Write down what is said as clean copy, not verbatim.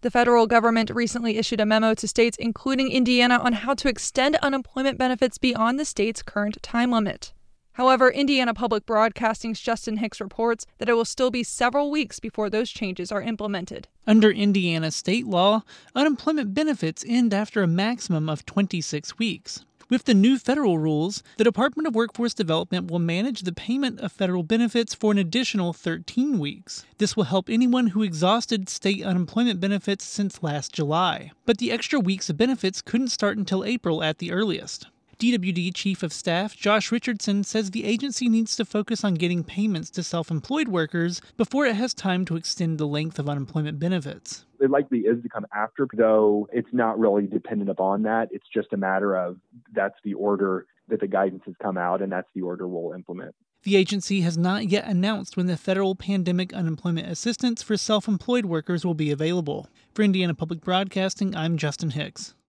The federal government recently issued a memo to states, including Indiana, on how to extend unemployment benefits beyond the state's current time limit. However, Indiana Public Broadcasting's Justin Hicks reports that it will still be several weeks before those changes are implemented. Under Indiana state law, unemployment benefits end after a maximum of 26 weeks. With the new federal rules, the Department of Workforce Development will manage the payment of federal benefits for an additional 13 weeks. This will help anyone who exhausted state unemployment benefits since last July. But the extra weeks of benefits couldn't start until April at the earliest. DWD Chief of Staff Josh Richardson says the agency needs to focus on getting payments to self-employed workers before it has time to extend the length of unemployment benefits. It likely is to come after, though it's not really dependent upon that. It's just a matter of that's the order that the guidance has come out, and that's the order we'll implement. The agency has not yet announced when the federal pandemic unemployment assistance for self-employed workers will be available. For Indiana Public Broadcasting, I'm Justin Hicks.